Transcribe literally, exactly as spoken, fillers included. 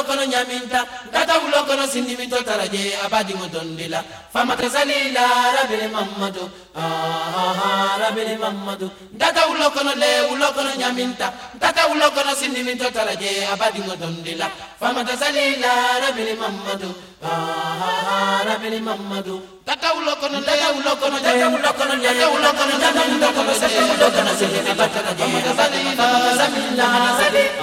ulokono nyaminta tata ulokono sindimito taraje abadi ngotondila famata salila rabbil mamadu ah rabbil mamadu tata ulokono le ulokono nyaminta tata ulokono sindimito taraje abadi ngotondila famata salila rabbil mamadu ah rabbil mamadu tata ulokono le ulokono tata ulokono le ulokono tata ulokono sindimito taraje abadi ngotondila famata salila